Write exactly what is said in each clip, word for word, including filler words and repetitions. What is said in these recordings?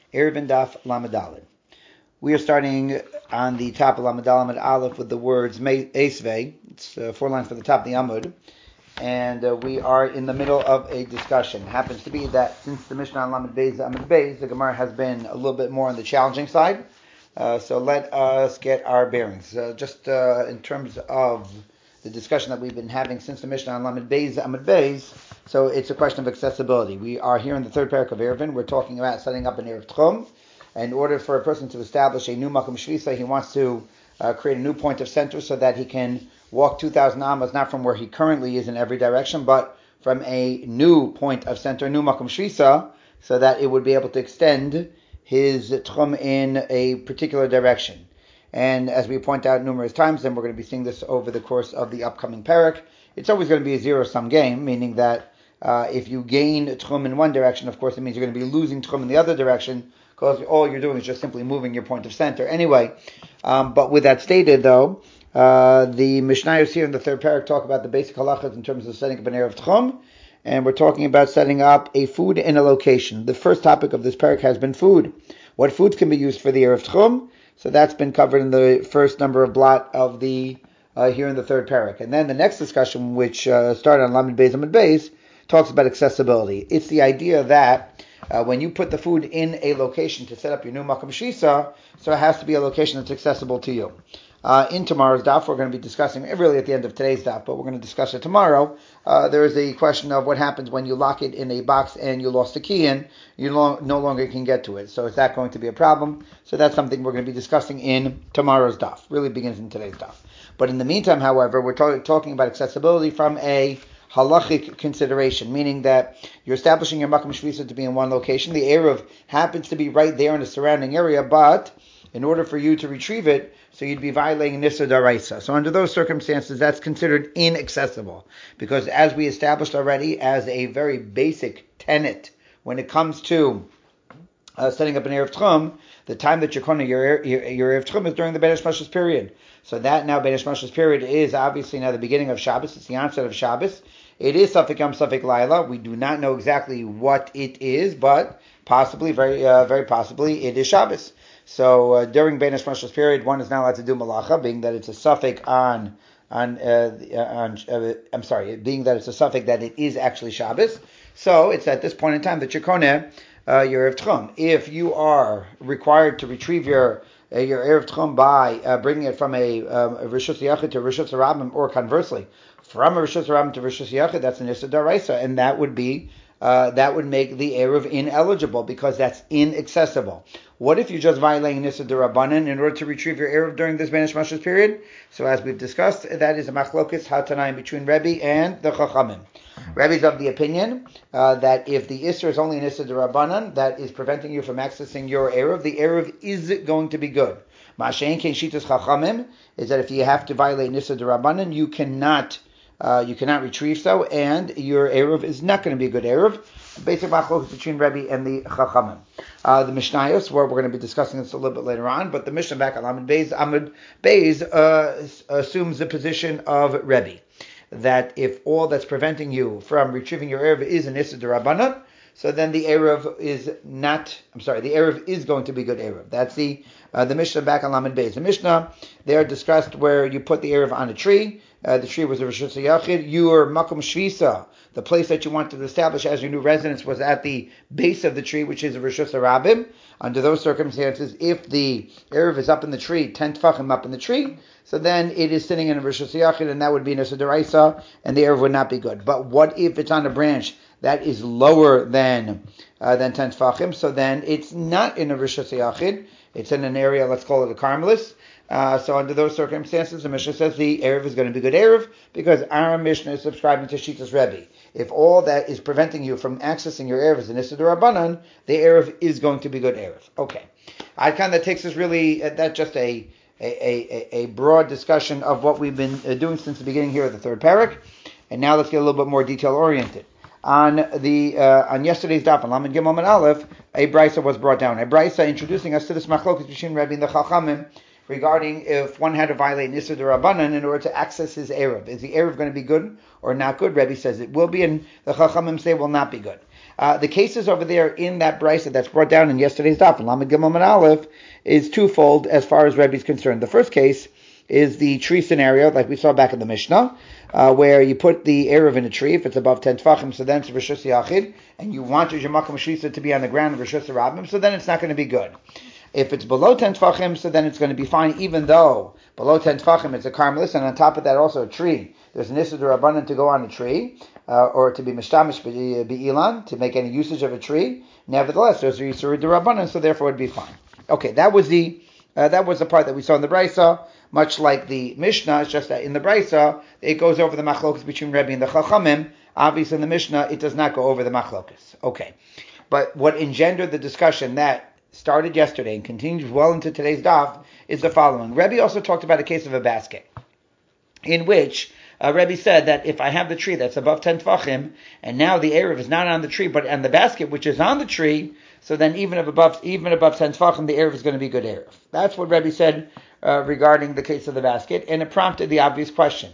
Eruvin Daf Lamed Daled. We are starting on the top of Lamed Daled Lamed Aleph with the words Esvei. It's uh, four lines from the top of the Amud. And uh, we are in the middle of a discussion. It happens to be that since the Mishnah on Lamed Beis Amud Beis, the Gemara has been a little bit more on the challenging side. Uh, so let us get our bearings. Uh, just uh, in terms of the discussion that we've been having since the Mishnah on Lamed Beis Amud Beis, so it's a question of accessibility. We are here in the third parak of Eruvin. We're talking about setting up an Erev Tchum. In order for a person to establish a new Makom Shvisa, he wants to uh, create a new point of center so that he can walk two thousand amas, not from where he currently is in every direction, but from a new point of center, a new Makom Shvisa, so that it would be able to extend his Tchum in a particular direction. And as we point out numerous times, and we're going to be seeing this over the course of the upcoming parak, it's always going to be a zero-sum game, meaning that uh, if you gain Tchum in one direction, of course it means you're going to be losing Tchum in the other direction, because all you're doing is just simply moving your point of center. Anyway, um, but with that stated, though, uh, the Mishnayos here in the third parak talk about the basic halachas in terms of setting up an Erev Tchum, and we're talking about setting up a food in a location. The first topic of this parak has been food. What foods can be used for the Erev Tchum? So that's been covered in the first number of blot of the uh, here in the third parak. And then the next discussion, which uh, started on Lamed Beis Amud Beis, talks about accessibility. It's the idea that uh, when you put the food in a location to set up your new Makom Shisa, so it has to be a location that's accessible to you. Uh, in tomorrow's daf, we're going to be discussing, really at the end of today's daf, but we're going to discuss it tomorrow. Uh, there is a question of what happens when you lock it in a box and you lost the key in, you lo- no longer can get to it. So is that going to be a problem? So that's something we're going to be discussing in tomorrow's daf. Really begins in today's daf. But in the meantime, however, we're talk- talking about accessibility from a halachic consideration, meaning that you're establishing your Makom Shvisa to be in one location. The Erev happens to be right there in the surrounding area, but in order for you to retrieve it, so you'd be violating Nissa Daraisa. So under those circumstances, that's considered inaccessible. Because as we established already as a very basic tenet, when it comes to uh, setting up an Erev Tchum, the time that you're calling your, your, your Erev Tchum is during the Beis Mashas period. So that now Beis Mashas period is obviously now the beginning of Shabbos. It's the onset of Shabbos. It is Safek Yom Safek Laila. We do not know exactly what it is, but possibly, very uh, very possibly, it is Shabbos. So uh, during Beis Mashas period, one is not allowed to do malacha, being that it's a suffix on on uh, on. Uh, I'm sorry, being that it's a suffix that it is actually Shabbos. So it's at this point in time that you're koneh uh, your Erev Tchum. If you are required to retrieve your uh, your Erev Tchum by uh, bringing it from a, um, a Rishus Yachid to Rishus Rabim, or conversely from a Rishus Rabim to Rishus Yachid, that's an Issa Daraisa, and that would be Uh, that would make the Erev ineligible because that's inaccessible. What if you're just violating Nissa D'Rabbanan in order to retrieve your Erev during this Beis Mashas period? So as we've discussed, that is a machlokes hatanayim between Rebbe and the Chachamim. Rebbe's of the opinion uh, that if the Isser is only Nissa D'Rabbanan that is preventing you from accessing your Erev, the Erev is going to be good. Ma'ashein Kein Shitas Chachamim is that if you have to violate Nissa D'Rabbanan, you cannot Uh, you cannot retrieve so, and your Erev is not going to be a good Erev. Basic machlokes between Rebbe and the Chachamim. Uh, the Mishnayos, where we're going to be discussing this a little bit later on, but the Mishnah back on Lamed Beis Amud Beis uh, assumes the position of Rebbe, that if all that's preventing you from retrieving your Erev is an Issa D'Rabbanan, so then the Erev is not, I'm sorry, the Erev is going to be good Erev. That's the uh, the Mishnah back on Lamed Beis. The Mishnah, they are discussed where you put the Erev on a tree. Uh, the tree was a Rishus Yachid. Your Makom Shvisa, the place that you wanted to establish as your new residence, was at the base of the tree, which is a Rishus Rabim. Under those circumstances, if the Erev is up in the tree, ten tfachim up in the tree, so then it is sitting in a Rishus Yachid, and that would be Nissa D'Oraisa, and the Erev would not be good. But what if it's on a branch that is lower than uh, than ten tfachim? So then it's not in a Rishus Yachid. It's in an area, let's call it a Carmelis. Uh, so under those circumstances, the Mishnah says the Erev is going to be good Erev because our Mishnah is subscribing to Shitas Rebbe. If all that is preventing you from accessing your Erev is an Issa D'Rabbanan, the Erev is going to be good Erev. Okay. I kind of takes us really, uh, that's just a, a, a, a broad discussion of what we've been uh, doing since the beginning here of the third parak. And now let's get a little bit more detail oriented. On the uh, on yesterday's daf, on Lamed Gimel and Aleph, a brisa was brought down. A brisa introducing us to this machlokes between Rebbe and the Chachamim regarding if one had to violate Nissa D'Rabbanan in order to access his Erev. Is the Erev going to be good or not good? Rebbe says it will be, and the Chachamim say it will not be good. Uh, the cases over there in that brisa that's brought down in yesterday's daf, in Lamed Gimel and Aleph, is twofold as far as Rebbe is concerned. The first case is the tree scenario, like we saw back in the Mishnah, uh, where you put the Erev in a tree. If it's above ten tefachim, so then it's Rishus Yachid, and you want your Makom Shisa to be on the ground of Rishus Rabbim, so then it's not going to be good. If it's below ten tefachim, so then it's going to be fine, even though below ten tefachim it's a carmelis, and on top of that also a tree. There's an Issa D'Rabbanan to go on a tree, uh, or to be Mishtamish Be'ilan, to make any usage of a tree. Nevertheless, there's a Issa D'Rabbanan, so therefore it'd be fine. Okay, that was the uh, that was the part that we saw in the Brisa. Much like the Mishnah, it's just that in the Brisa, it goes over the machlokas between Rebbe and the Chachamim. Obviously, in the Mishnah, it does not go over the machlokas. Okay. But what engendered the discussion that started yesterday and continues well into today's daf is the following. Rebbe also talked about a case of a basket, in which uh, Rebbe said that if I have the tree that's above ten tefachim, and now the Erev is not on the tree, but on the basket, which is on the tree, so then even above even above ten tefachim, the Erev is going to be good Erev. That's what Rebbe said Uh, regarding the case of the basket, and it prompted the obvious question.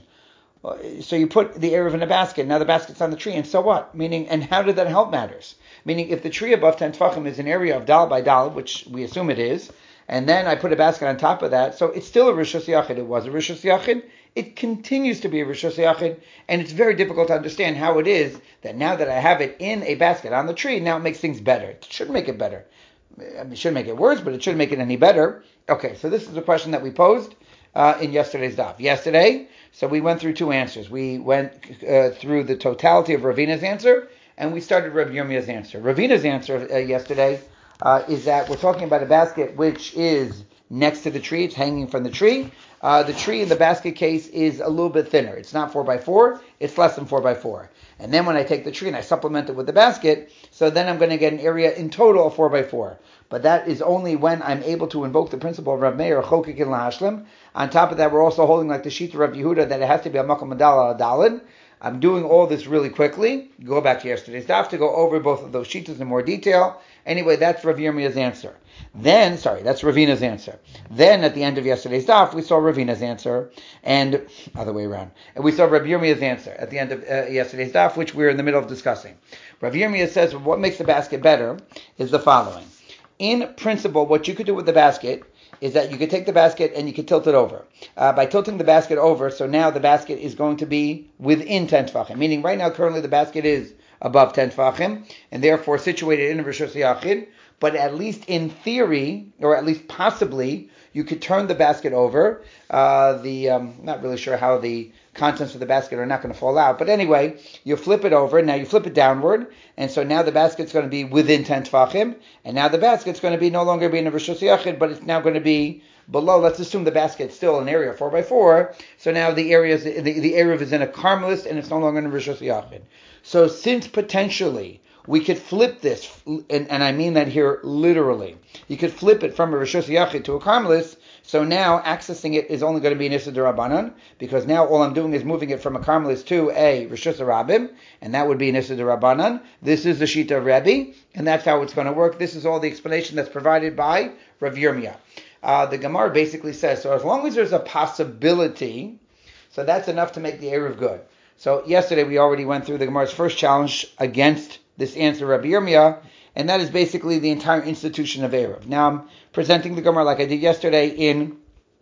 So you put the Erev in a basket, now the basket's on the tree, and so what? Meaning, and how did that help matters? Meaning, if the tree above ten tefachim is an area of dal by dal, which we assume it is, and then I put a basket on top of that, so it's still a Rishus Yachid. It was a Rishus Yachid. It continues to be a Rishus Yachid, and it's very difficult to understand how it is that now that I have it in a basket on the tree, now it makes things better. It should make it better. I mean, it shouldn't make it worse, but it shouldn't make it any better. Okay, so this is a question that we posed uh, in yesterday's daf. Yesterday, so we went through two answers. We went uh, through the totality of Ravina's answer, and we started Rav Yirmiyah's answer. Ravina's answer uh, yesterday uh, is that we're talking about a basket which is next to the tree. It's hanging from the tree. Uh, the tree in the basket case is a little bit thinner. It's not four by four. It's less than four by four. And then when I take the tree and I supplement it with the basket, so then I'm going to get an area in total of four by four. But that is only when I'm able to invoke the principle of Rav Meir, Chokik and Lahashlim. On top of that, we're also holding like the sheet of Rav Yehuda that it has to be a Makom Madal al Dalid. I'm doing all this really quickly. Go back to yesterday's daf to go over both of those sheets in more detail. Anyway, that's Rav Yirmiyah's answer. Then, sorry, that's Ravina's answer. Then, at the end of yesterday's daf, we saw Ravina's answer, and other way around. And we saw Rav Yirmiyah's answer at the end of uh, yesterday's daf, which we're in the middle of discussing. Rav Yirmiyah says well, what makes the basket better is the following. In principle, what you could do with the basket is that you could take the basket and you could tilt it over. Uh, by tilting the basket over, so now the basket is going to be within ten tefachim, meaning right now currently the basket is above ten tefachim, and therefore situated in Rishus Yachid, but at least in theory, or at least possibly, you could turn the basket over. Uh, the um, not really sure how the contents of the basket are not going to fall out, but anyway, you flip it over, now you flip it downward, and so now the basket's going to be within ten tefachim, and now the basket's going to be no longer be in a Rishus Yachid, but it's now going to be below. Let's assume the basket's still an area four by four, so now the area is, the, the Erev is in a carmelis, and it's no longer in a Rishus Yachid. So since potentially we could flip this, and, and I mean that here literally, you could flip it from a Rishus Yachid to a carmelis, so now accessing it is only going to be an Issa D'Rabbanan, because now all I'm doing is moving it from a carmelis to a Rishus Rabbim, and that would be an Issa D'Rabbanan. This is the Shita of Rebbe, and that's how it's going to work. This is all the explanation that's provided by Rav Yirmiyah. Uh, the Gemara basically says, so as long as there's a possibility, so that's enough to make the Erev good. So yesterday we already went through the Gemara's first challenge against this answer of Rabbi Yirmiyah, and that is basically the entire institution of Erev. Now I'm presenting the Gemara like I did yesterday in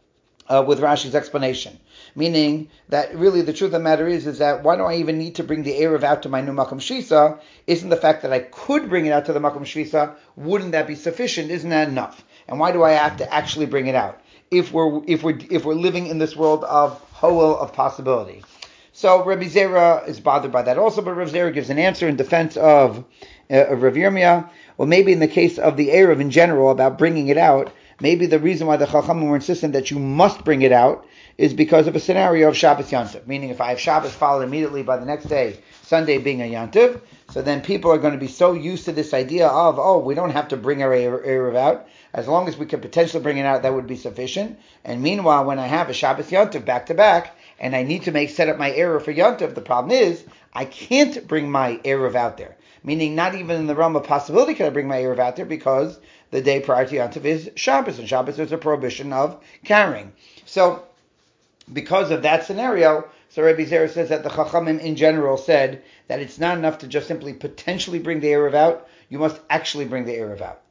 uh, with Rashi's explanation, meaning that really the truth of the matter is is that why do I even need to bring the Erev out to my new Makom Shisa? Isn't the fact that I could bring it out to the Makom Shisa, wouldn't that be sufficient? Isn't that enough? And why do I have to actually bring it out if we're if we're if we're living in this world of Hoel of possibility? So Rabbi Zera is bothered by that also, but Rabbi Zera gives an answer in defense of, uh, of Rav Yirmiyah. Well, maybe in the case of the Erev in general, about bringing it out, maybe the reason why the Chachamim were insistent that you must bring it out is because of a scenario of Shabbos Yantiv. Meaning if I have Shabbos followed immediately by the next day, Sunday being a Yantiv, so then people are going to be so used to this idea of, oh, we don't have to bring our Erev out. As long as we could potentially bring it out, that would be sufficient. And meanwhile, when I have a Shabbos Yantiv back to back, and I need to make set up my Erev for Yantiv, the problem is, I can't bring my Erev out there. Meaning, not even in the realm of possibility can I bring my Erev out there, because the day prior to Yantiv is Shabbos, and Shabbos is a prohibition of carrying. So, because of that scenario, So Rabbi Zera says that the Chachamim in general said that it's not enough to just simply potentially bring the Erev out. You must actually bring the Erev out.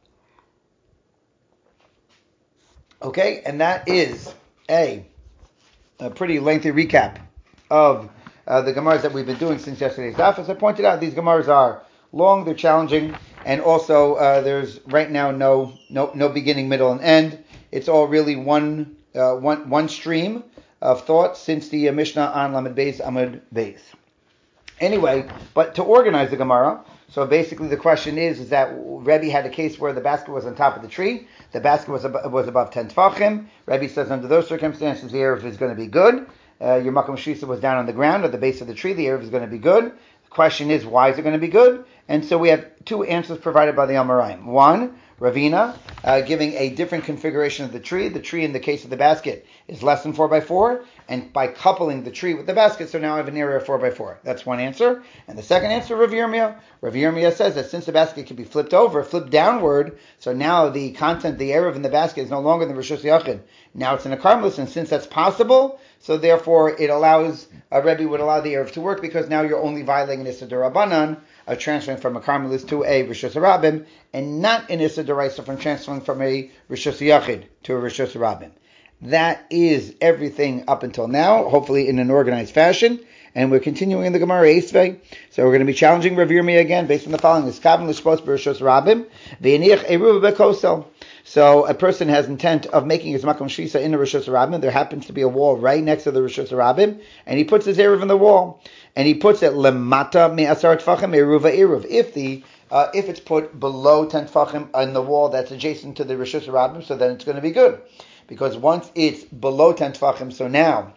Okay, and that is a, a pretty lengthy recap of uh, the Gemaras that we've been doing since yesterday's daf. As I pointed out, these Gemaras are long, they're challenging, and also uh, there's right now no no no beginning, middle, and end. It's all really one uh, one one stream of thought since the uh, Mishnah on Lamed Beis Amud Beis. Anyway, but to organize the Gemara, so basically the question is, is that Rebbe had a case where the basket was on top of the tree, the basket was ab- was above ten tefachim. Rebbe says under those circumstances the Erev is going to be good. Uh, your Makom Shisa was down on the ground at the base of the tree, the Erev is going to be good. The question is, why is it going to be good? And so we have two answers provided by the Amoraim. One, Ravina, uh, giving a different configuration of the tree. The tree in the case of the basket is less than four by four, and by coupling the tree with the basket, so now I have an area of four by four. That's one answer. And the second answer, Rav Yirmiyah. Rav Yirmiyah says that since the basket can be flipped over, flipped downward, so now the content, the erev in the basket is no longer in the Rishus Yachid. Now it's in a Karmelis, and since that's possible, so therefore it allows, a Rebbe would allow the erev to work, because now you're only violating an Issa D'Rabbanan, of transferring from a Karmelis to a Rishus Rabim, and not an Issa D'Oraisa from transferring from a Rishus Yachid to a Rishus Rabim. That is everything up until now, hopefully in an organized fashion, and we're continuing in the Gemara Esvei. So we're going to be challenging Rav Yirmiyah again based on the following: Is Kavan l'shpos b'Rishus Rabim v'yaniach eruv b'kosel. So a person has intent of making his Makom Shisa in the Rishus Rabim. There happens to be a wall right next to the Rishus Rabim, and he puts his eruv in the wall, and he puts it lemata me'asar tfachim eruva eruv. If the uh, if it's put below ten tfachim on the wall that's adjacent to the Rishus Rabim, so then it's going to be good. Because once it's below ten tefachim, so now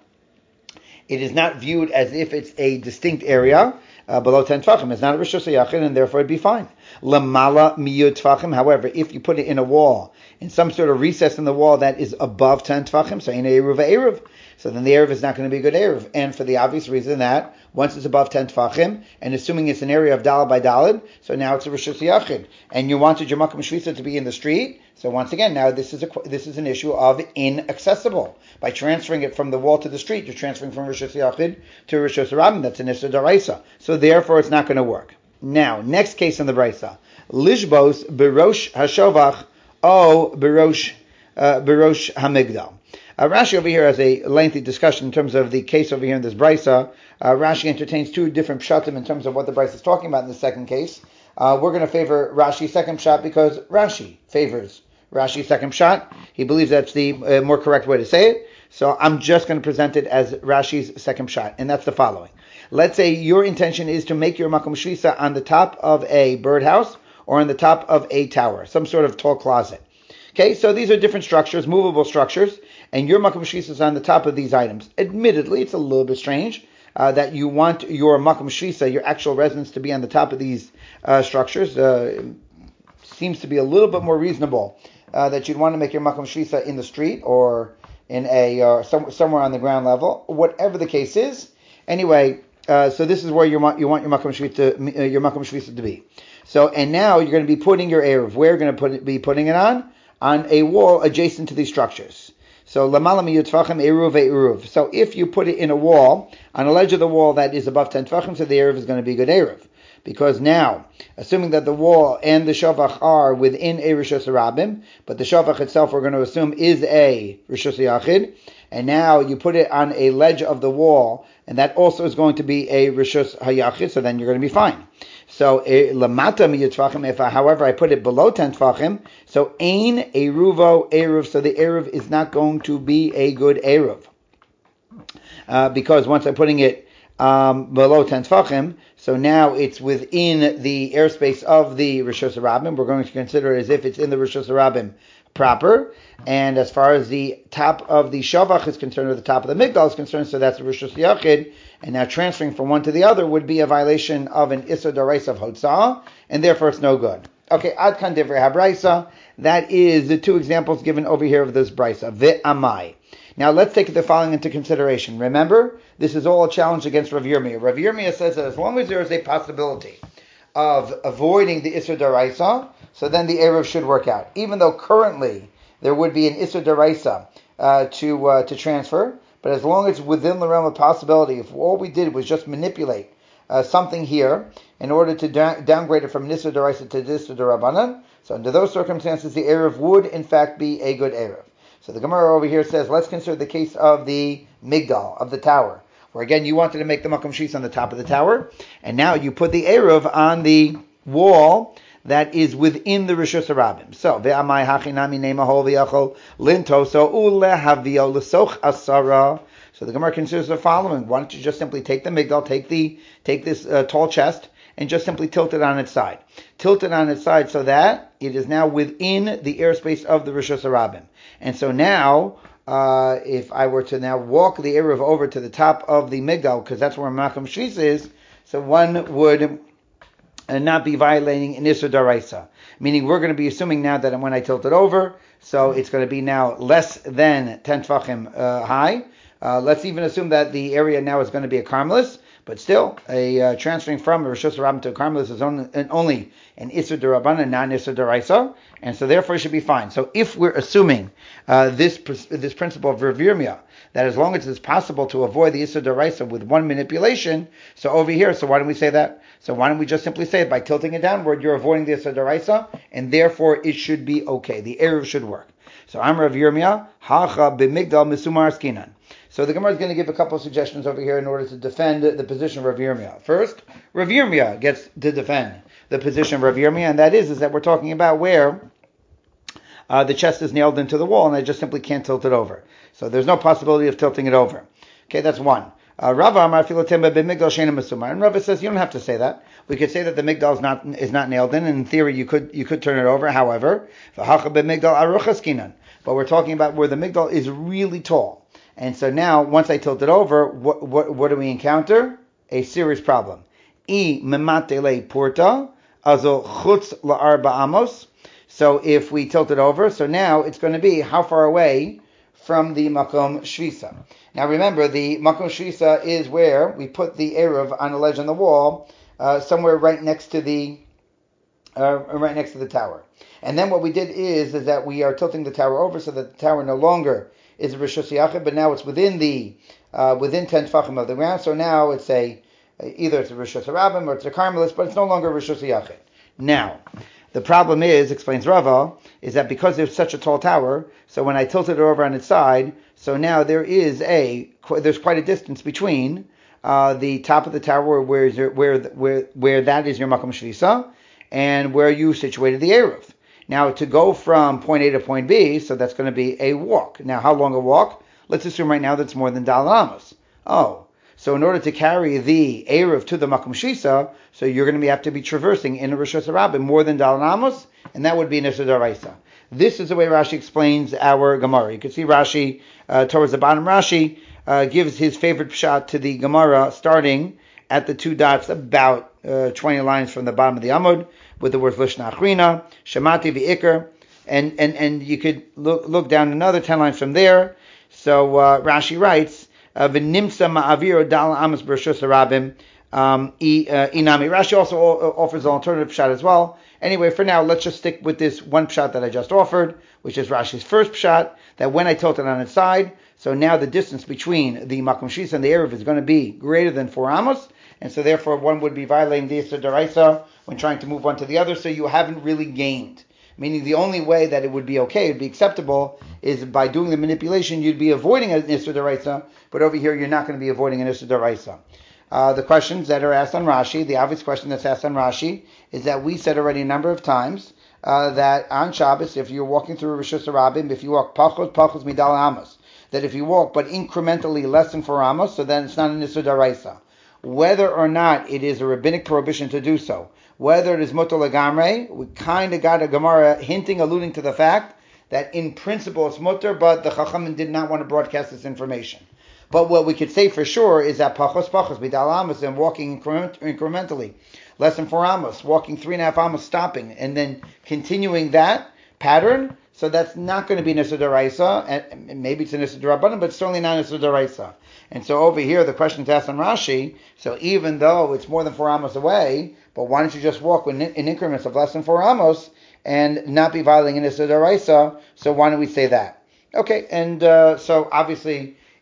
it is not viewed as if it's a distinct area uh, below ten tefachim. It's not a Rishus Yachid, and therefore it'd be fine. Lamala miyud tefachim. However, if you put it in a wall, in some sort of recess in the wall that is above ten tefachim, so in a eruv eruv, so then the eruv is not going to be a good eruv. And for the obvious reason that once it's above ten tefachim, and assuming it's an area of daled by daled, so now it's a Rishus Yachid, and you wanted your Makom Shvisa to be in the street. So once again, now this is a this is an issue of inaccessible. By transferring it from the wall to the street, you're transferring from Rishus Yachid to Rishus Rabim. That's an Issa D'Oraisa. So therefore, it's not going to work. Now, next case in the Brisa: Lishbos Berosh Hashovach O Berosh uh, Berosh Hamigdal. Uh, Rashi over here has a lengthy discussion in terms of the case over here in this Brisa. Uh, Rashi entertains two different pshatim in terms of what the Brisa is talking about in the second case. Uh, we're going to favor Rashi's second pshat because Rashi favors Rashi's second pshat. He believes that's the uh, more correct way to say it. So I'm just going to present it as Rashi's second pshat, and that's the following. Let's say your intention is to make your Makom Shvisa on the top of a birdhouse or on the top of a tower, some sort of tall closet. Okay, so these are different structures, movable structures, and your Makom Shvisa is on the top of these items. Admittedly, it's a little bit strange uh, that you want your Makom Shvisa, your actual residence, to be on the top of these uh, structures. Uh, seems to be a little bit more reasonable uh, that you'd want to make your Makom Shvisa in the street or in a uh, some, somewhere on the ground level. Whatever the case is, anyway. Uh, so this is where you want you want your Makom Shvisa uh, your Makom Shvisa to be. So and now you're going to be putting your eruv. Where you're going to put it, be putting it on on a wall adjacent to these structures. So lamala miyud tefachim eruv eruv. So if you put it in a wall on a ledge of the wall that is above ten tefachim, so the eruv is going to be good eruv. Because now, assuming that the wall and the shavach are within a Rishus Rabim, but the shavach itself we're going to assume is a Rishus Yachid, and now you put it on a ledge of the wall, and that also is going to be a Rishus Hayachid, so then you're going to be fine. So, lamata miyud tefachim, if however I put it below ten tefachim, so ein eruvo eruv, so the eruv is not going to be a good eruv. Uh, because once I'm putting it um, below ten tefachim, so now it's within the airspace of the Rishus Rabim. We're going to consider it as if it's in the Rishus Rabim proper. And as far as the top of the Shavach is concerned, or the top of the Migdal is concerned, so that's the Rishus Yachid. And now transferring from one to the other would be a violation of an Issa D'Oraisa of Hotzah, and therefore it's no good. Okay, Ad Kan Divrei HaBraisa. That is the two examples given over here of this Brisa. Ve'amai. Now let's take the following into consideration. Remember, this is all a challenge against Rav Yirmiyah. Rav Yirmiyah says that as long as there is a possibility of avoiding the Issa D'Oraisa, so then the eruv should work out. Even though currently there would be an Issa D'Oraisa uh, to uh, to transfer, but as long as it's within the realm of possibility, if all we did was just manipulate uh, something here in order to da- downgrade it from Nissa D'Oraisa to Nissa D'Rabbanan, so under those circumstances, the Erev would in fact be a good Erev. So the Gemara over here says, let's consider the case of the Migdal, of the tower, where again you wanted to make the Makom Shis on the top of the tower, and now you put the Erev on the wall that is within the Rishus Harabim. So, ve'amai hachinami ne'mahol v'yachol linto, so ulehavio l'soch asara. So the Gemara considers the following. Why don't you just simply take the Migdal, take the take this uh, tall chest, and just simply tilt it on its side. Tilt it on its side so that it is now within the airspace of the Rishus Harabim. And so now, uh, if I were to now walk the Erev over to the top of the Migdal, because that's where Makom Shis is, so one would uh, not be violating an Issur D'Oraisa. Meaning we're going to be assuming now that when I tilt it over, so it's going to be now less than ten Tfachim uh, high. Uh, let's even assume that the area now is going to be a Carmelis, but still, a uh, transferring from a Rishus Harabim to a Carmelis is only, only an Issur D'Rabbanan, not an Issur D'Oraisa, and so therefore it should be fine. So if we're assuming uh, this this principle of Rav Yirmiyah, that as long as it's possible to avoid the Issur D'Oraisa with one manipulation, so over here, so why don't we say that? So why don't we just simply say it by tilting it downward, you're avoiding the Issur D'Oraisa, and therefore it should be okay. The Erev should work. So I'm Rav Yirmiyah, hacha b'migdal misumar skinan. So the Gemara is going to give a couple of suggestions over here in order to defend the position of Rav Yirmiyah. First, Rav Yirmiyah gets to defend the position of Rav Yirmiyah, and that is, is that we're talking about where uh, the chest is nailed into the wall, and I just simply can't tilt it over. So there's no possibility of tilting it over. Okay, that's one. Rava Amar Filotemba b'migdal sheina mesumar, and Rava says you don't have to say that. We could say that the migdal is not is not nailed in, and in theory you could you could turn it over. However, v'hacha b'migdal aruchas kinan, but we're talking about where the migdal is really tall. And so now, once I tilt it over, what what, what do we encounter? A serious problem. I mematele porta, azo chutz la'arba amos. So if we tilt it over, so now it's going to be how far away from the makom shvisa. Now remember, the makom shvisa is where we put the erev on a ledge on the wall, uh, somewhere right next to the uh, right next to the tower. And then what we did is is that we are tilting the tower over so that the tower no longer is a Rishus Yachid, but now it's within the uh, within ten tefachim of the ground. So now it's a either it's a Rishus Harabim or it's a Carmelis, but it's no longer a Rishus Yachid. Now, the problem is, explains Rava, is that because there's such a tall tower, so when I tilted it over on its side, so now there is a there's quite a distance between uh, the top of the tower where is your, where where where that is your Makom Shvisa and where you situated the Erev. Now, to go from point A to point B, so that's going to be a walk. Now, how long a walk? Let's assume right now that's more than Daled Amos. Oh, so in order to carry the Erev to the Makom Shisa, so you're going to have to be traversing in a Rishus Harabim more than Daled Amos, and that would be an Issur D'Oraisa. This is the way Rashi explains our Gemara. You can see Rashi, uh, towards the bottom, Rashi uh, gives his favorite pshat to the Gemara, starting at the two dots, about uh, twenty lines from the bottom of the Amud, with the words Lishna Achrina, Shemati v'Ikr, and and and you could look look down another ten lines from there. So uh, Rashi writes, "V'nimsa ma'aviro dal amos b'rishus harabim inami." Rashi also offers an alternative pshat as well. Anyway, for now, let's just stick with this one pshat that I just offered, which is Rashi's first pshat, that when I tilt it on its side, so now the distance between the Makom Shis and the Erev is going to be greater than four amos, and so therefore one would be violating the Issur D'Oraisa when trying to move one to the other, so you haven't really gained. Meaning the only way that it would be okay, it would be acceptable, is by doing the manipulation, you'd be avoiding an Issur D'Oraisa, but over here you're not going to be avoiding an Issur D'Oraisa. Uh, the questions that are asked on Rashi, the obvious question that's asked on Rashi, is that we said already a number of times uh, that on Shabbos, if you're walking through Rishus Harabim, if you walk pachos, pachos midal amos, that if you walk but incrementally less than four amos, so then it's not an Issur D'Oraisa. Whether or not it is a rabbinic prohibition to do so, whether it is mutar legamrei, we kind of got a Gemara hinting, alluding to the fact that in principle it's mutar, but the Chachamim did not want to broadcast this information. But what we could say for sure is that pachos pachos b'dal amos, and walking increment, incrementally, less than four amos, walking three and a half amos, stopping, and then continuing that pattern. So that's not going to be an Issur D'Oraisa, and maybe it's an Issur D'Rabbanan, but certainly not an Issur D'Oraisa. And so over here, the question is asked on Rashi, so even though it's more than four amos away, but why don't you just walk in, in increments of less than four amos and not be violating an Issur D'Oraisa? So why don't we say that? Okay, and uh, so obviously,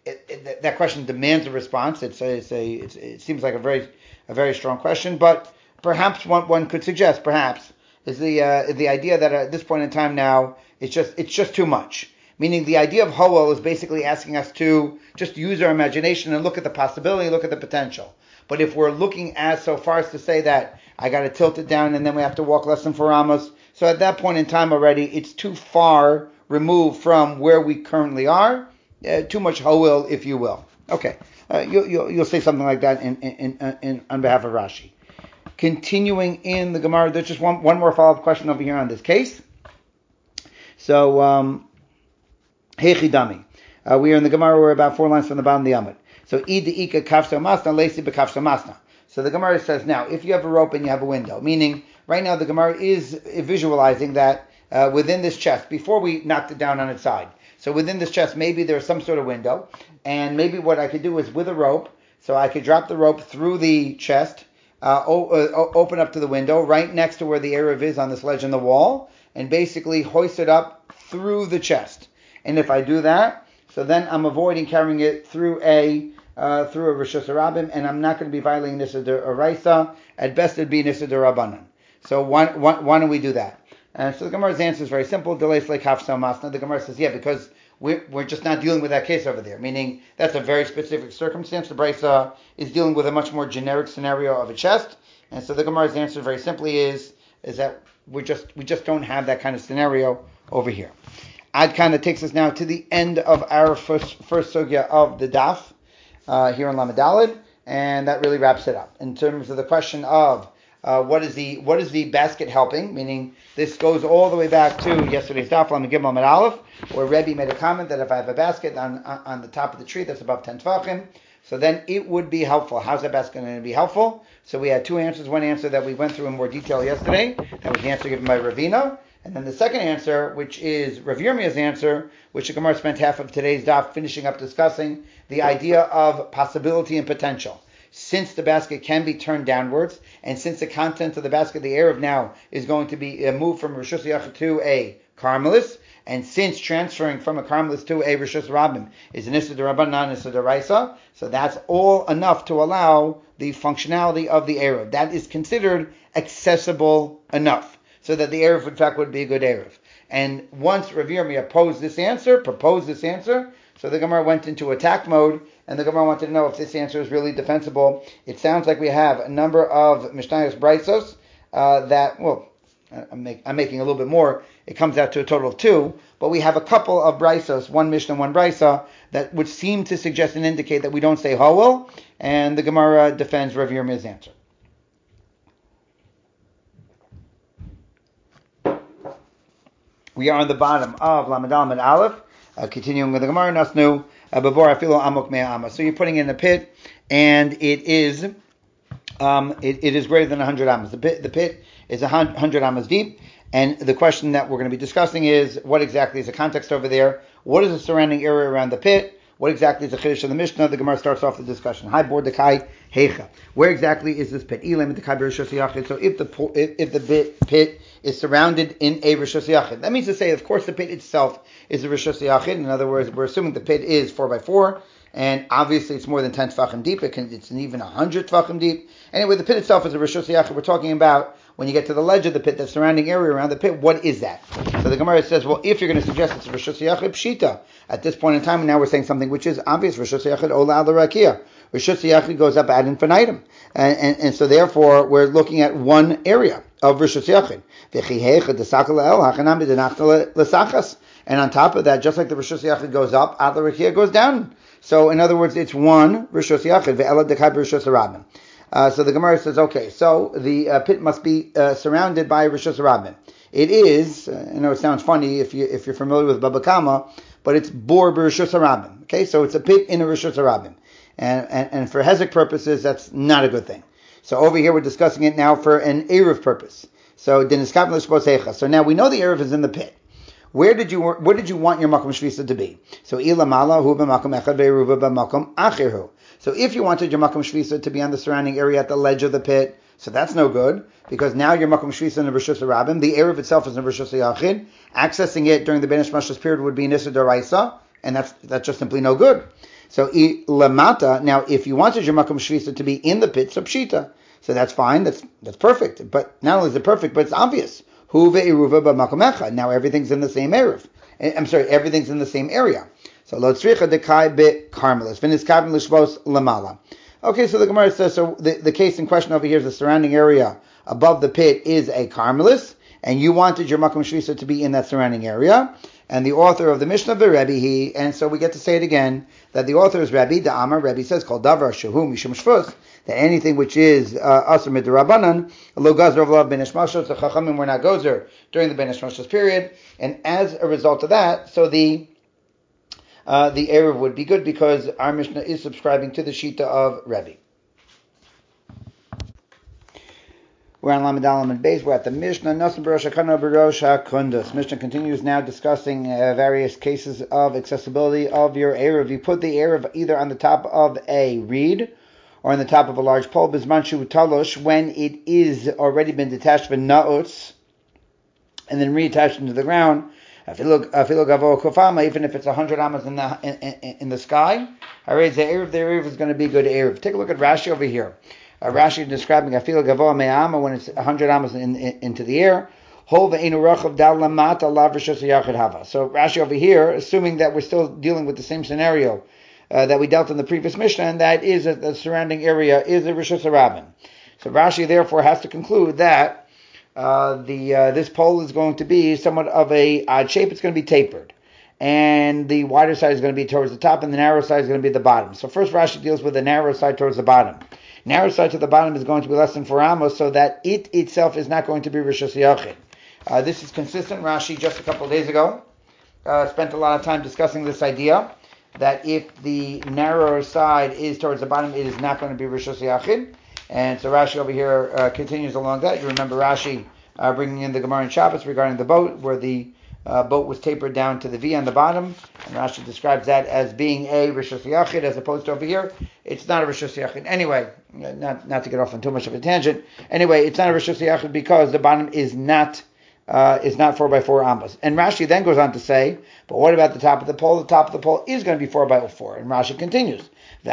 it, it, that question demands a response. It's a, it's a it's, it seems like a very a very strong question, but perhaps one one could suggest perhaps is the uh, the idea that at this point in time now it's just it's just too much. Meaning the idea of Hoel is basically asking us to just use our imagination and look at the possibility, look at the potential. But if we're looking as so far as to say that I got to tilt it down and then we have to walk less than four amos, so at that point in time already it's too far removed from where we currently are. Uh, too much Hoel, if you will. Okay, uh, you, you'll, you'll say something like that in, in, in, in, on behalf of Rashi. Continuing in the Gemara, there's just one, one more follow-up question over here on this case. So, um, Hechidami. Uh, we are in the Gemara, we're about four lines from the bottom of the Amud. So, Ida Ika Kafsa Masna, Lesi Bekafsa Masna. So the Gemara says, now, if you have a rope and you have a window, meaning right now the Gemara is visualizing that uh, within this chest, before we knocked it down on its side, so within this chest, maybe there's some sort of window, and maybe what I could do is with a rope, so I could drop the rope through the chest, uh, o- uh, open up to the window, right next to where the Erev is on this ledge in the wall, and basically hoist it up through the chest. And if I do that, so then I'm avoiding carrying it through a uh, through a Rishus Harabim, and I'm not going to be violating Nisa D'Oraisa. At best, it'd be Nisa D'Rabanan. So why, why, why don't we do that? And so the Gemara's answer is very simple. Delays like Hafsa Masna. The Gemara says, yeah, because we're, we're just not dealing with that case over there, meaning that's a very specific circumstance. The Brisa is dealing with a much more generic scenario of a chest. And so the Gemara's answer very simply is, is that we just we just don't have that kind of scenario over here. Ad kind of takes us now to the end of our first first sugya of the daf uh, here in Lamed Daled, and that really wraps it up in terms of the question of uh, what is the what is the basket helping. Meaning this goes all the way back to yesterday's daf Lamed Gimel Lamed Aleph, where Rebbe made a comment that if I have a basket on on the top of the tree that's above ten tefachim, so then it would be helpful. How's that basket going to be helpful? So we had two answers. One answer that we went through in more detail yesterday. That was the answer given by Ravina. And then the second answer, which is Rav Yirmiyah's answer, which the Gemara spent half of today's daf finishing up discussing, the idea of possibility and potential. Since the basket can be turned downwards, and since the content of the basket, the Erev now, is going to be moved from Rishus Yachid to a Carmelis, and since transferring from a Carmelis to a Rishus Rabbim is an Issa D'Rabbanan, not an Issa D'Oraisa, so that's all enough to allow the functionality of the Erev. That is considered accessible enough, so that the Erev, in fact, would be a good Erev. And once Rav Yirmiyah posed this answer, proposed this answer, so the Gemara went into attack mode, and the Gemara wanted to know if this answer is really defensible. It sounds like we have a number of Mishnayos Braisos uh, that, well, I'm, make, I'm making a little bit more. It comes out to a total of two, but we have a couple of Braisos, one Mishnah, one Braisa, that would seem to suggest and indicate that we don't say Howel, and the Gemara defends Rav Yirmiyah's answer. We are on the bottom of Lamed Aleph Aleph, uh, continuing with the Gemara. Nasnu Babor Afilo Amok Mea Amma. So you're putting in a pit, and it is um, it, it is greater than one hundred amas. The pit the pit is one hundred amas deep, and the question that we're going to be discussing is what exactly is the context over there? What is the surrounding area around the pit? What exactly is the Chiddush of the Mishnah? The Gemara starts off the discussion. Hi, Bor Dekai Heicha. Where exactly is this pit? Elam Dekai B'Rishos Yachid. So if the if, if the pit, pit is surrounded in a Rishos Yachid, that means to say, of course, the pit itself is a Rishos Yachid. In other words, we're assuming the pit is four by four, and obviously it's more than ten tefachim deep. It can, it's even a hundred tefachim deep. Anyway, the pit itself is a Rishos Yachid. We're talking about when you get to the ledge of the pit, the surrounding area around the pit, what is that? So the Gemara says, well, if you're going to suggest it's a Rishos Yachid, Pshita. At this point in time, now we're saying something which is obvious. Rishos Yachid Ola Al Rakia. Rishos Yachid goes up ad infinitum. And, and, and so therefore, we're looking at one area of Rishos Yachid. And on top of that, just like the Rishos Yachid goes up, Ad Rakia goes down. So in other words, it's one Rishos Yachid. Ve'ela Dekai B'Rishos Harabim. Uh, so the Gemara says, okay, so the uh, pit must be uh, surrounded by Rishos Harabim. It is, uh, I know it sounds funny if, you, if you're familiar with Baba Kama, but it's Bor B'Rishos Harabim. Okay, so it's a pit in a Rishos Harabim. And, and, and for Hezek purposes, that's not a good thing. So over here, we're discussing it now for an Erev purpose. So, so now we know the Erev is in the pit. Where did you where did you want your makom shvisa to be? So ilamala hu b'makom echad ve'eruva b'makom achirhu. So if you wanted your makom shvisa to be on the surrounding area at the ledge of the pit, so that's no good, because now your makom shvisa in the Rishus Harabim, the Erev itself is in the Rishus Yachid. Accessing it during the Ben Ishmash's period would be an Issa D'Oraisa, and that's that's just simply no good. So I lamata. Now, if you wanted your makom shvisa to be in the pit, so pshita. So that's fine. That's that's perfect. But not only is it perfect, but it's obvious. Hu ve'iruva b'makom echad. Now everything's in the same eruv. I'm sorry, everything's in the same area. So lo tzricha dekai be karmelis v'niskaven l'shvos lamala. Okay, so the Gemara says so. The, the case in question over here is the surrounding area above the pit is a karmelis, and you wanted your makom shvisa to be in that surrounding area. And the author of the Mishnah, the Rebbe, he, and so we get to say it again, that the author is Rebbe, the Amar, Rebbe says, called Davar, Shehu, Mishum Shvus, that anything which is uh, Asr Midrabanan, Lo Gazer of Lav Ben Ishmashos, the Chachamim were not Gozer during the Ben Ishmashos period, and as a result of that, so the uh, the Erev would be good because our Mishnah is subscribing to the Shita of Rebbe. We're on Lamed Aleph and Beis. We're at the Mishnah. Nasan Barosh Hakana Barosh HaKundus. Mishnah continues now discussing uh, various cases of accessibility of your Erev. You put the Erev either on the top of a reed or on the top of a large pole. Bizman Shu Talosh, when it is already been detached from Na'utz and then reattached into the ground. Even if it's a hundred amas in the in, in, in the sky, the Erev, the Erev is going to be good Erev. Take a look at Rashi over here. Uh, Rashi describing afil gavoa me'ama when it's one hundred amas in, in, into the air. So Rashi over here, assuming that we're still dealing with the same scenario uh, that we dealt in the previous Mishnah, and that is that the surrounding area is a Rishus Harabim. So Rashi therefore has to conclude that uh, the uh, this pole is going to be somewhat of a odd shape. It's going to be tapered, and the wider side is going to be towards the top, and the narrow side is going to be the bottom. So first Rashi deals with the narrow side towards the bottom. Narrow side to the bottom is going to be less than four amos, so that it itself is not going to be Rishus Yachid. Uh, this is consistent. Rashi just a couple of days ago uh, spent a lot of time discussing this idea that if the narrower side is towards the bottom, it is not going to be Rishus Yachid. And so Rashi over here uh, continues along that. You remember Rashi uh, bringing in the Gemara in Shabbos regarding the boat, where the uh, boat was tapered down to the V on the bottom, and Rashi describes that as being a Rishus Yachid, as opposed to over here, it's not a Rishus Yachid. Anyway, not not to get off on too much of a tangent. Anyway, it's not a Rishus Yachid because the bottom is not uh, is not four by four amos. And Rashi then goes on to say, but what about the top of the pole? The top of the pole is going to be four by four. And Rashi continues, the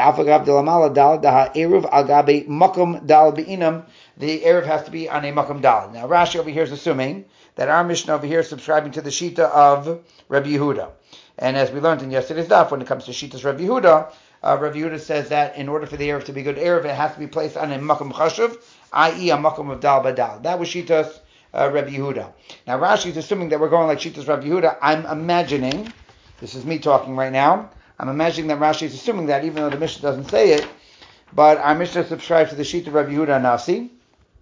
Erev has to be on a makom dal. Now Rashi over here is assuming that our Mishnah over here is subscribing to the Shita of Rabbi Yehuda. And as we learned in yesterday's daf, when it comes to Shita's Rabbi Yehuda, uh, Rabbi Yehuda says that in order for the Erev to be good Erev, it has to be placed on a makom chashuv, that is a makom of dal badal. That was Shita's uh, Rabbi Yehuda. Now Rashi is assuming that we're going like Shita's Rabbi Yehuda. I'm imagining, this is me talking right now, I'm imagining that Rashi is assuming that, even though the Mishnah doesn't say it, but our Mishnah subscribes to the Shita of Rabbi Yehuda Nasi.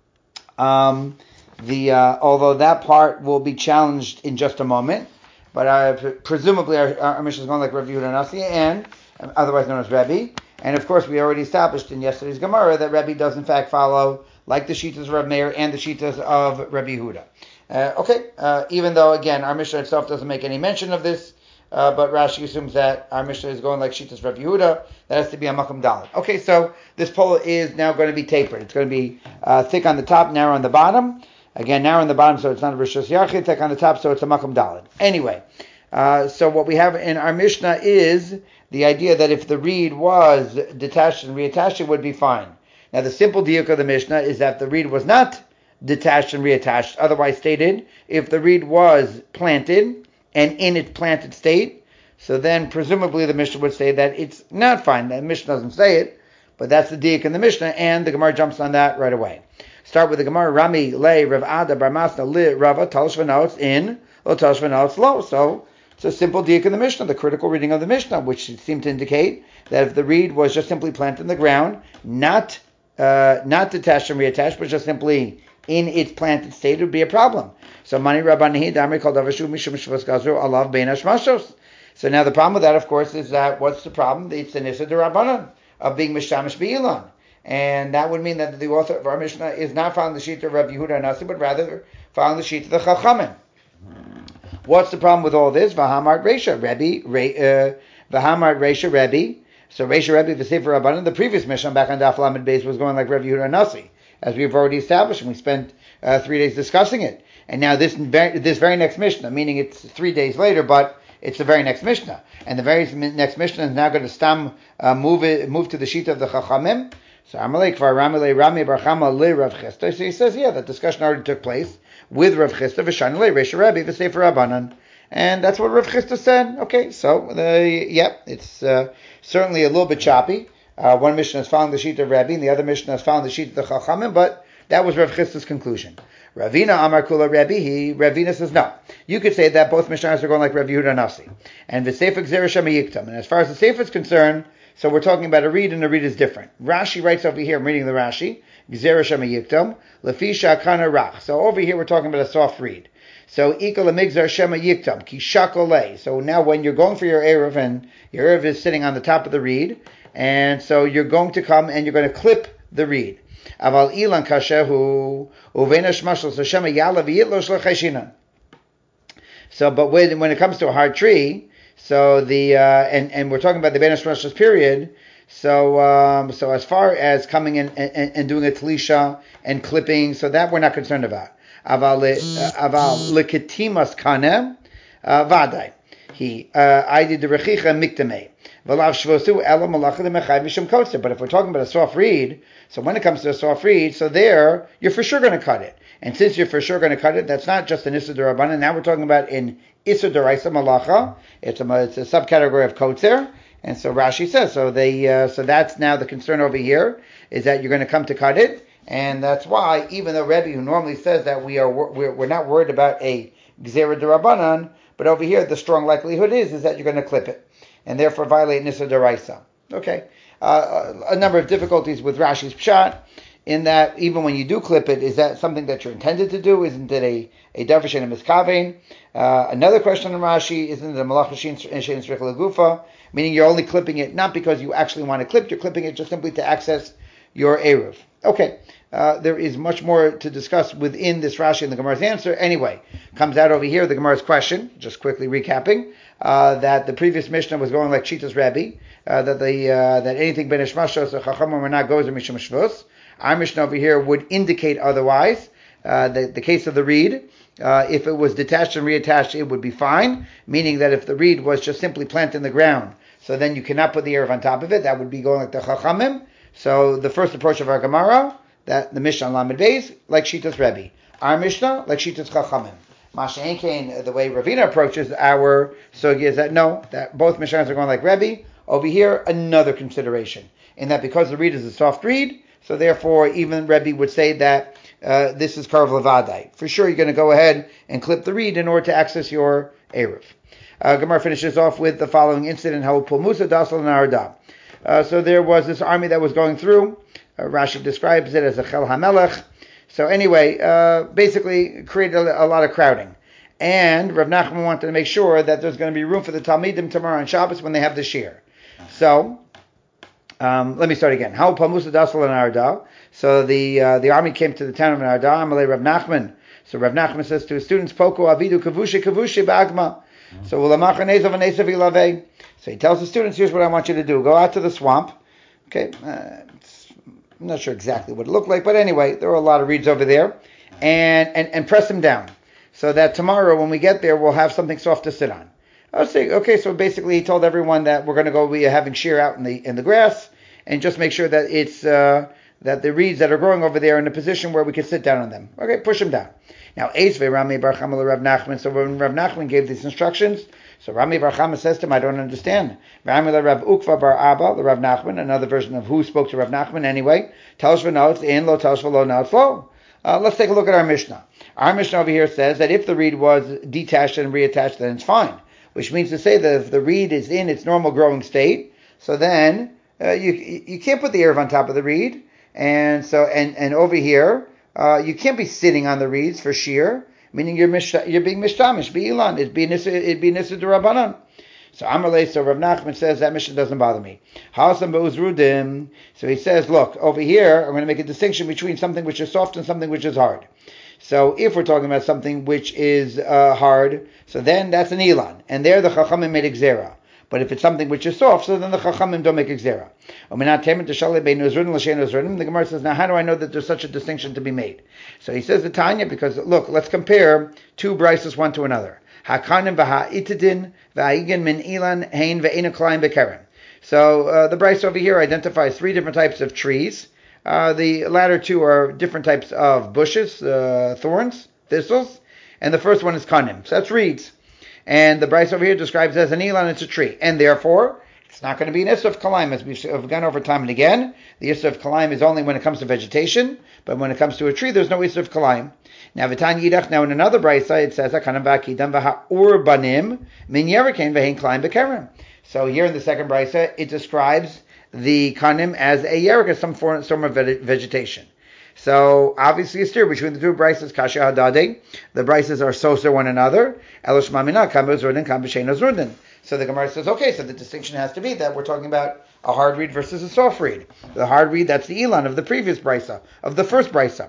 Um, the uh, although that part will be challenged in just a moment, but uh, presumably our, our Mishnah is going like Rabbi Yehuda Nasi, and um, otherwise known as Rebbe. And of course, we already established in yesterday's Gemara that Rebbe does in fact follow like the Shitas of Rabbi Meir and the Shitas of Rabbi Yehuda. Uh, okay, uh, even though again our Mishnah itself doesn't make any mention of this. Uh, but Rashi assumes that our Mishnah is going like Shitas Rabbi Yehuda. That has to be a makom dalet. Okay, so this pole is now going to be tapered. It's going to be uh, thick on the top, narrow on the bottom. Again, narrow on the bottom, so it's not a Rishus Yachid. Thick on the top, so it's a makom dalet. Anyway, uh, so what we have in our Mishnah is the idea that if the reed was detached and reattached, it would be fine. Now, the simple diuk of the Mishnah is that the reed was not detached and reattached. Otherwise stated, if the reed was planted and in its planted state, so then presumably the Mishnah would say that it's not fine. The Mishnah doesn't say it, but that's the diuk in the Mishnah, and the Gemara jumps on that right away. Start with the Gemara, Rami, Le, Rav Ada, Bar Masna, Li, Rava, Talosh v'Nautz in, Lo Talosh v'Nautz lo. So it's a simple diuk in the Mishnah, the critical reading of the Mishnah, which seemed to indicate that if the reed was just simply planted in the ground, not uh, not detached and reattached, but just simply in its planted state, it would be a problem. So Mani Rabbanihi Damri called Avashu Mishum Shvus Gazru Alav Bein Hashmashos. So now the problem with that, of course, is that what's the problem? It's the Nisa D'Rabbanan of being Mishamish Be'ilan. And that would mean that the author of our Mishnah is not following the sheet of Rabbi Yehuda Nasi, but rather following the sheet of the Chachamim. What's the problem with all this? Vahamart Reisha Rebbe, Vahamart Reisha Rebbe. So Reisha Rebbe, the Sefer Rabbanan, the previous Mishnah back on Daf Lamed Beis was going like Rabbi Yehuda Nasi, as we've already established, and we spent uh, three days discussing it. And now this this very next Mishnah, meaning it's three days later, but it's the very next Mishnah. And the very next Mishnah is now going to stam uh, move it, move to the sheet of the Chachamim. So Amalei Kvar Ramilei Rami Bar Chama Le Rav Chisda. So he says, yeah, that discussion already took place with Rav Chisda, V'shanilei Reisha Rabbi, V'sefer Rabbanan. And that's what Rav Chisda said. Okay, so, uh, yeah, it's uh, certainly a little bit choppy. Uh, one Mishnah is following the sheet of Rabbi, and the other Mishnah is following the sheet of the Chachamim, but that was Rav Chisda's conclusion. Ravina Amar Kula Rabbi, he, Ravina says no. You could say that both Mishnahs are going like Rav Yehuda Nasi. And V'sefer Gzera Shema Yiktam. And as far as the Sefer is concerned, so we're talking about a reed, and a reed is different. Rashi writes over here, I'm reading the Rashi, Gzera Shema Yiktam, Lefi Shakana Rach. So over here we're talking about a soft reed. So Ika Lemigzar Shema Yiktam, Ki Shakole. So now when you're going for your Erev, and your Erev is sitting on the top of the reed, and so you're going to come and you're going to clip the reed. Aval Ilan Kashehu, Uvena Shmashal, so Shema Yala V'yitlo Shlecheshinan. So, but when, when it comes to a hard tree, so the, uh, and, and we're talking about the Ben Shmashal period, so, um, so as far as coming in and, and doing a talisha and clipping, so that we're not concerned about. Aval leketimas kanem vadai. He I did the rechicha miktamei. V'lav shvosu ela malacha demechai mishum kotzer. But if we're talking about a soft reed, so when it comes to a soft reed, so there you're for sure going to cut it. And since you're for sure going to cut it, that's not just an issur d'Rabbanan. Now we're talking about in issur d'Oraisa malacha. It's a it's a subcategory of kotzer. And so Rashi says so. They uh, so that's now the concern over here is that you're going to come to cut it. And that's why, even though Rebbe, who normally says that we are we're, we're not worried about a Gzera d'Rabbanan, but over here the strong likelihood is is that you're going to clip it, and therefore violate Nisa d'Oraisa. Okay, uh, a number of difficulties with Rashi's pshat, in that even when you do clip it, is that something that you're intended to do? Isn't it a a davar she'eino miskavein? Uh, another question on Rashi, isn't it a malach she'ein tzrich legufa? Meaning you're only clipping it not because you actually want to clip, you're clipping it just simply to access your Eruv. Okay. Uh, there is much more to discuss within this Rashi and the Gemara's answer. Anyway, comes out over here the Gemara's question, just quickly recapping, uh, that the previous Mishnah was going like Shitas Rabbi, uh, that the uh, that anything ben Ishmashos or Chachamim were not goes or Mishum Shvus. Our Mishnah over here would indicate otherwise. Uh, the, the case of the reed, uh, if it was detached and reattached, it would be fine, meaning that if the reed was just simply planted in the ground, so then you cannot put the Erev on top of it, that would be going like the Chachamim. So the first approach of our Gemara, that the Mishnah on Lamed Beis, like Shitas Rebbe. Our Mishnah, like Shitas Chachamim. Masha Enkein, the way Ravina approaches our sugya is that no, that both Mishnahs are going like Rebbe. Over here, another consideration, in that because the reed is a soft reed, so therefore even Rebbe would say that uh, this is Karav Levadai. For sure, you're going to go ahead and clip the reed in order to access your Erev. Uh, Gemara finishes off with the following incident: How Pulmusa Dasal and Arda. Uh, so there was this army that was going through. Uh, Rashi describes it as a Chel HaMelech. So anyway, uh, basically created a, a lot of crowding. And Rav Nachman wanted to make sure that there's going to be room for the Talmidim tomorrow on Shabbos when they have the shir. So, um, let me start again. How Pamusa Dasal and Arda. So the uh, the army came to the town of Arda. Amalei Rav Nachman. So Rav Nachman says to his students, Poko Avidu Kavushi Kavushi Ba'agma. So Ulamach Nezav and Nezav Ilavei. So he tells the students, here's what I want you to do. Go out to the swamp. Okay, uh, I'm not sure exactly what it looked like, but anyway, there were a lot of reeds over there, and, and, and press them down, so that tomorrow when we get there, we'll have something soft to sit on. I was saying, okay, so basically he told everyone that we're going to go be having shear out in the in the grass, and just make sure that it's uh, that the reeds that are growing over there are in a position where we can sit down on them. Okay, push them down. Now, Eisve Rami Bar Chama Rav Nachman. So when Rav Nachman gave these instructions, so Rami Bar Chama says to him, I don't understand. Rami Rav Ukva Bar Abba, the Rav Nachman, another version of who spoke to Rav Nachman anyway. Tells for no, it's in, lo tells for lo, now it's lo. Uh, let's take a look at our Mishnah. Our Mishnah over here says that if the reed was detached and reattached, then it's fine. Which means to say that if the reed is in its normal growing state, so then uh, you you can't put the Erev on top of the reed. And so, and, and over here, uh, you can't be sitting on the reeds for shear, meaning you're mish, you're being mishtamish, be ilan, it'd be nisa, it'd be nisa d'Rabbanan. So Amalei, so Rav Nachman says that mission doesn't bother me. Ha'asam be'uzrudim. So he says, look, over here, I'm going to make a distinction between something which is soft and something which is hard. So if we're talking about something which is uh, hard, so then that's an ilan, and there the chachamim made gzera. But if it's something which is soft, so then the chachamim don't make gzera. The Gemara says, now how do I know that there's such a distinction to be made? So he says the Tanya, because look, let's compare two brises one to another. hakanim v'ha'itidin v'ha'igin min ilan hein ve'ena kalayim bekerem. So uh, the Bryce over here identifies three different types of trees. Uh, the latter two are different types of bushes, uh, thorns, thistles, and the first one is kanim. So that's reeds. And the Bryce over here describes as an elan, it's a tree. And therefore, it's not going to be an issur of kalaim, as we've gone over time and again. The issur of kalaim is only when it comes to vegetation, but when it comes to a tree, there's no issur of kalaim. Now, v'tan yidach, now in another Bryce, it says, hakanim v'akidam v'ha'urbanim min yerikein v'hein kalaim bekerem. So here in the second Bryce, it describes the kanim as a yerek, some form, form of vegetation. So obviously a steer between the two Bryces, kasha hadade. The Bryces are so so one another. Elosh mamina kam zurdin kam b'shein zurdin. So the Gemara says, okay, so the distinction has to be that we're talking about a hard reed versus a soft reed. The hard reed, that's the elan of the previous Bryce, of the first Bryce.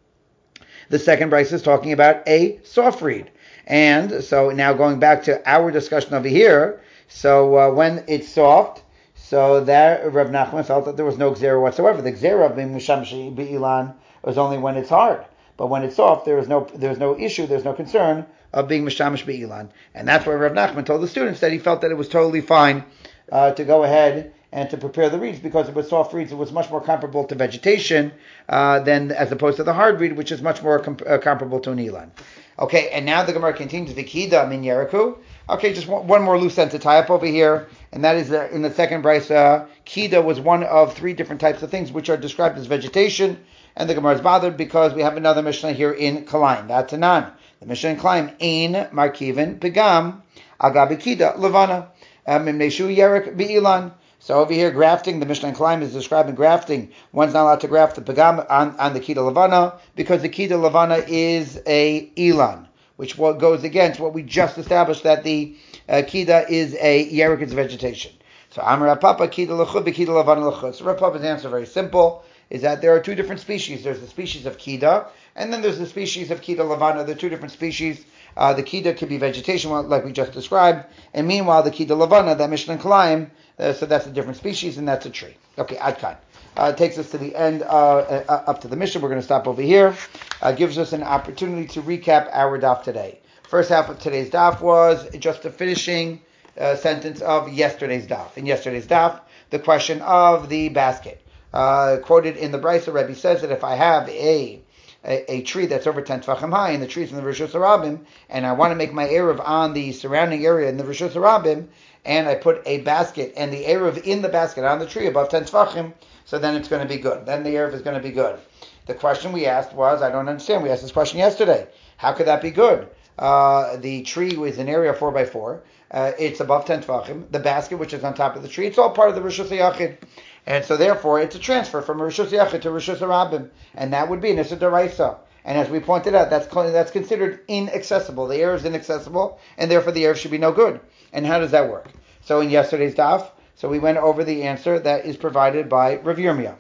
The second Bryce is talking about a soft reed. And so now going back to our discussion over here, so uh, when it's soft, so that Rav Nachman felt that there was no gzera whatsoever. The gzera of being mishamash be'ilan was only when it's hard, but when it's soft, there is no there's no issue, there's no concern of being mishamash be'ilan, and that's why Rav Nachman told the students that he felt that it was totally fine uh, to go ahead and to prepare the reeds because it was soft reeds. It was much more comparable to vegetation uh, than as opposed to the hard reed, which is much more com- uh, comparable to an elan. Okay, and now the Gemara continues the kida min yeriku. Okay, just one, one more loose end to tie up over here, and that is that in the second Bryce, uh, kida was one of three different types of things which are described as vegetation, and the Gemara is bothered because we have another Mishnah here in Kalayim. That's a non. The Mishnah in Kalayim, ein markivin pigam agabi kida levana mimneshu yerek be'ilan. So over here, grafting, the Mishnah in Kalayim is describing grafting. One's not allowed to graft the pagam on, on the Kida Levana because the Kida Levana is a Elan, which goes against what we just established that the uh, Kida is a Yerek, it's vegetation. So Amar Papa Kida Lechud, Kida Levana Lechud. So Rav Papa's answer, very simple, is that there are two different species. There's the species of Kida, and then there's the species of Kida Levana. They're two different species. Uh, the Kida could be vegetation, like we just described, and meanwhile the Kida Levana, that Mishnah in Kalayim, Uh, so that's a different species, and that's a tree. Okay, Adkan. Uh, takes us to the end, uh, uh, up to the Mishnah. We're going to stop over here. Uh, gives us an opportunity to recap our daf today. First half of today's daf was just a finishing uh, sentence of yesterday's daf. In yesterday's daf, the question of the basket. Uh, quoted in the Brisa, Rebbe says that if I have a A, a tree that's over ten tefachim high, and the tree's in the Rishus Harabim, and I want to make my Erev on the surrounding area in the Rishus Harabim, and I put a basket and the Erev in the basket on the tree above ten tefachim, so then it's going to be good. Then the Erev is going to be good. The question we asked was, I don't understand, we asked this question yesterday. How could that be good? Uh, the tree was an area four by four. Uh, it's above ten tefachim. The basket, which is on top of the tree, it's all part of the Rishus Yachid. And so therefore, it's a transfer from Rishus Yachid to Rishus Harabim. And that would be an Issa D'Oraisa. And as we pointed out, that's that's considered inaccessible. The Erev is inaccessible, and therefore the Erev should be no good. And how does that work? So in yesterday's daf, so we went over the answer that is provided by Rav Yirmiyah.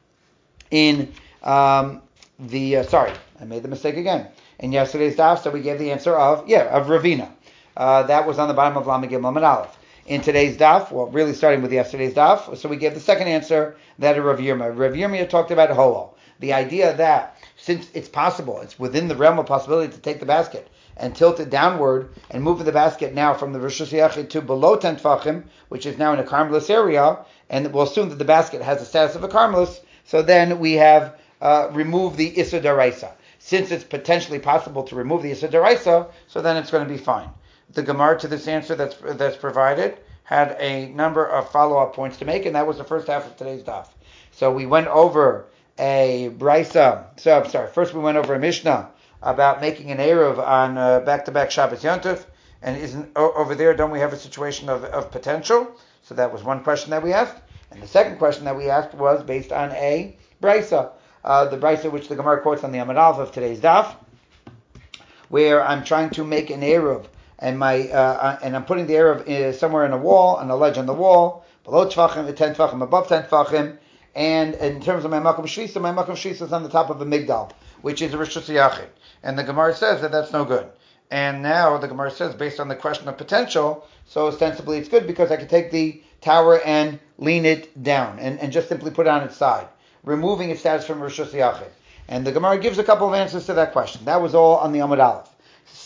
In um, the, uh, sorry, I made the mistake again. In yesterday's daf, so we gave the answer of, yeah, of Ravina. Uh, that was on the bottom of Lamed Gimel Amud Aleph. In today's daf, well, really starting with yesterday's daf, so we gave the second answer, that of Rav Yirmiyah. Rav Yirmiyah talked about Hoel. The idea that since it's possible, it's within the realm of possibility to take the basket and tilt it downward and move the basket now from the Rishus Yachid to below ten tefachim, which is now in a Carmelus area, and we'll assume that the basket has the status of a Carmelus, so then we have uh, removed the Issa D'Oraisa. Since it's potentially possible to remove the Issa D'Oraisa, so then it's going to be fine. The Gemara to this answer that's that's provided had a number of follow-up points to make, and that was the first half of today's daf. So we went over a brisa. So I'm sorry. First we went over a Mishnah about making an erev on uh, back-to-back Shabbos Yontif, and isn't o- over there? Don't we have a situation of, of potential? So that was one question that we asked, and the second question that we asked was based on a brisa, uh, the brisa which the Gemara quotes on the Amud Aleph of today's daf, where I'm trying to make an erev. And my uh, and I'm putting the Erev uh, somewhere in a wall, on a ledge on the wall, below Tfachim, ten Tfachim, above ten Tfachim. And in terms of my Makom Shvisa, my Makom Shvisa is on the top of a Migdal, which is a Rishus Yachid. And the Gemara says that that's no good. And now the Gemara says, based on the question of potential, so ostensibly it's good because I can take the tower and lean it down and, and just simply put it on its side, removing its status from Rishus Yachid. And the Gemara gives a couple of answers to that question. That was all on the Amud Aleph.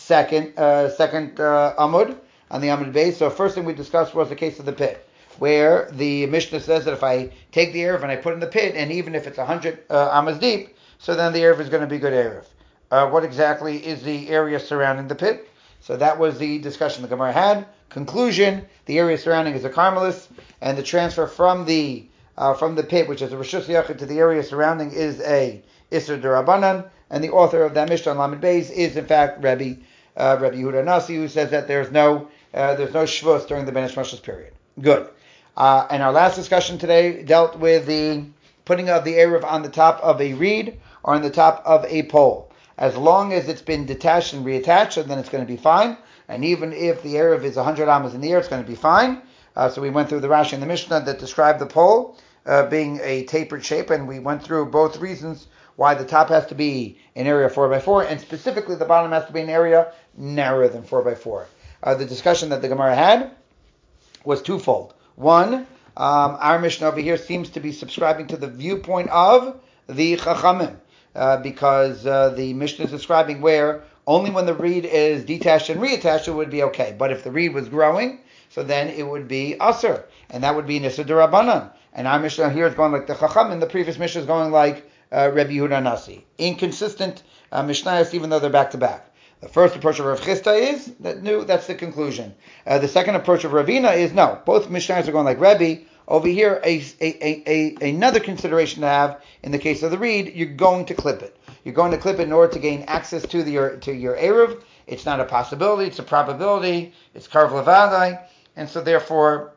second uh, second uh, Amud on the Amud base. So first thing we discussed was the case of the pit, where the Mishnah says that if I take the Erev and I put it in the pit, and even if it's one hundred uh, amas deep, so then the Erev is going to be good Erev. Uh, what exactly is the area surrounding the pit? So that was the discussion the Gemara had. Conclusion, the area surrounding is a Carmelis, and the transfer from the uh, from the pit, which is a Rishus Yachid, to the area surrounding is a Isser D'Rabbanan, and the author of that Mishnah on Lamed Beis is in fact Rabbi uh, Rabbi Yehuda Nasi, who says that there's no uh, there's no Shvus during the Ben Ishmash's period. Good. Uh, and our last discussion today dealt with the putting of the Erev on the top of a reed or on the top of a pole. As long as it's been detached and reattached, then it's going to be fine. And even if the Erev is one hundred amas in the air, it's going to be fine. Uh, so we went through the Rashi and the Mishnah that described the pole uh, being a tapered shape, and we went through both reasons why the top has to be an area four by four, and specifically the bottom has to be an area narrower than four by four. Uh, the discussion that the Gemara had was twofold. One, um, our Mishnah over here seems to be subscribing to the viewpoint of the Chachamim, uh, because uh, the Mishnah is describing where only when the reed is detached and reattached it would be okay. But if the reed was growing, so then it would be Asr, and that would be Nisr D'Rabbanan. And our Mishnah here is going like the Chachamim, the previous Mishnah is going like uh, Rabbi Yehuda Nasi. Inconsistent uh, Mishnayos, even though they're back to back. The first approach of Rav Chisda is that no, that's the conclusion. Uh, the second approach of Ravina is no. Both Mishnayos are going like Rebbe. Over here, a, a, a, a, another consideration to have in the case of the reed, you're going to clip it. You're going to clip it in order to gain access to the, your to your Erev. It's not a possibility, it's a probability. It's Karv Levadai. And so therefore,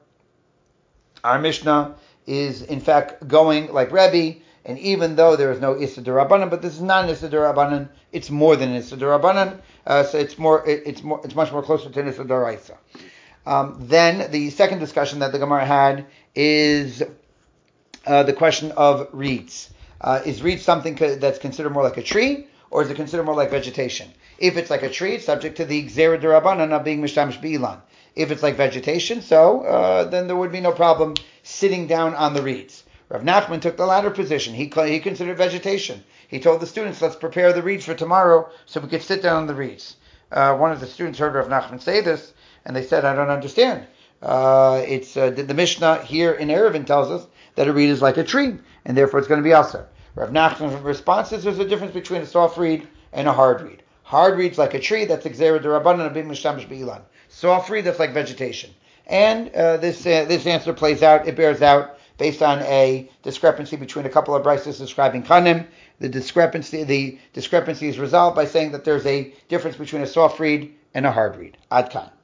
our Mishnah is in fact going like Rebbe. And even though there is no Issa D'Rabbanan, but this is not an Issa D'Rabbanan, it's more than an Issa D'Rabbanan, uh, so it's more, it, it's more, it's much more closer to an Issa D'Oraisa. Um, then the second discussion that the Gemara had is uh, the question of reeds. Uh, is reed something co- that's considered more like a tree, or is it considered more like vegetation? If it's like a tree, it's subject to the Gzera D'Rabbanan of being Mishtamish B'ilan. If it's like vegetation, so uh, then there would be no problem sitting down on the reeds. Rav Nachman took the latter position. He he considered vegetation. He told the students, let's prepare the reeds for tomorrow so we could sit down on the reeds. Uh, one of the students heard Rav Nachman say this, and they said, I don't understand. Uh, it's uh, the, the Mishnah here in Erevin tells us that a reed is like a tree, and therefore it's going to be Asar. Rav Nachman's response is there's a difference between a soft reed and a hard reed. Hard reed's like a tree, that's Gzera D'Rabbanan of being Mishtamish B'ilan. Soft reed, that's like vegetation. And uh, this uh, this answer plays out, it bears out, based on a discrepancy between a couple of brises describing kanim. The discrepancy the discrepancy is resolved by saying that there's a difference between a soft reed and a hard reed. Ad kan.